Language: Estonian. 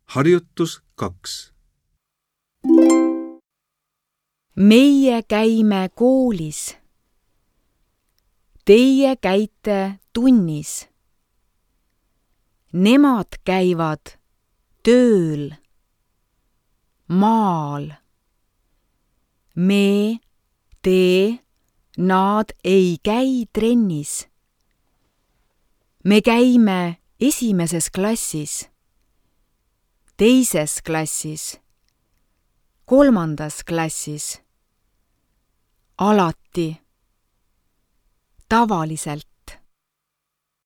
Harjutus 2. Meie käime koolis. Teie käite tunnis. Nemad käivad tööl, maal. Me, te, nad ei käi trennis. Me käime esimeses klassis, teises klassis, kolmandas klassis, alati, tavaliselt.